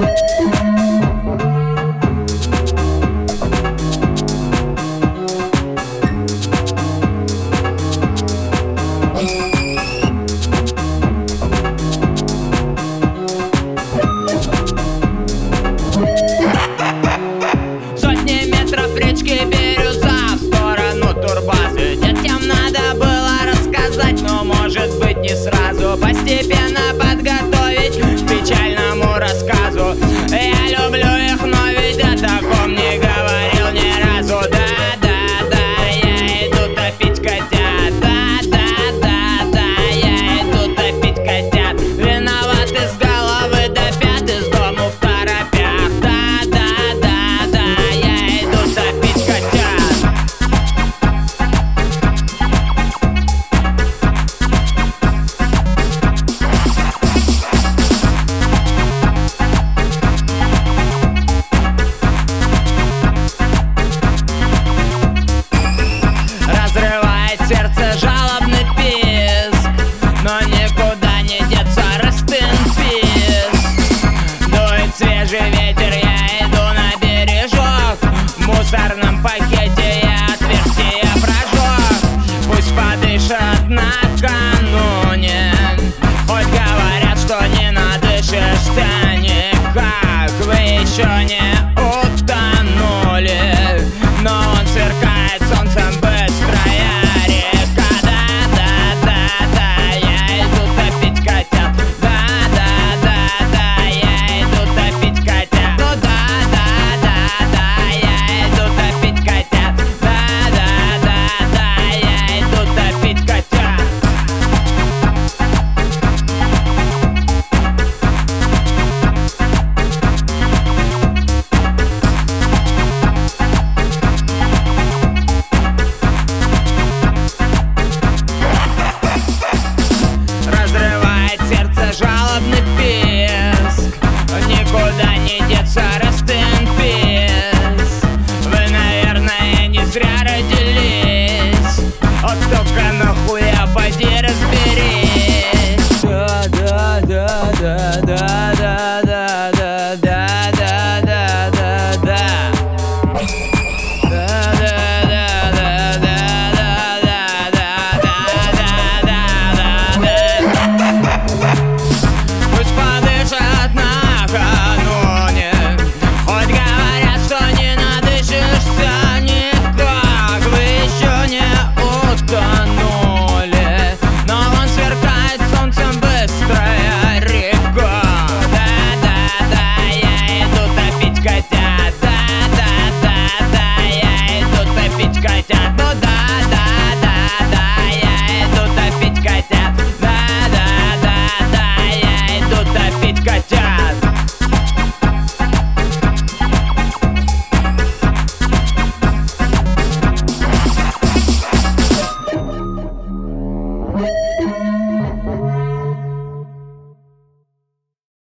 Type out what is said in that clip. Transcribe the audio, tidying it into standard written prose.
Сотни метров речки Бирюза в сторону турбазы. Детям надо было рассказать, но может быть не сразу. Постепенно подготовить к печальному рассказу. Я люблю их, но ведь о таком не говорил ни разу. Да-да-да, я иду топить котят. Да-да-да-да, я иду топить котят. Виноваты с головы до пят, из дому в торопях. Да-да-да-да, я иду топить котят. Разрывает сердце жалобный писк, но никуда не деться, rest in peace. Дует свежий ветер, я иду на бережок. В мусорном пакете я отверстие прожег. Пусть подышат накануне, хоть говорят, что не надышишься никак. Вы еще не утонули, но он сверкает солнцем быстрая река. Да-да-да-да, я иду топить котят. Да-да-да-да, я иду топить котят. Ну да-да-да-да, я иду топить котят. Да-да-да-да, я иду топить котят. Разрывает сердце жалобный писк, никуда не деться.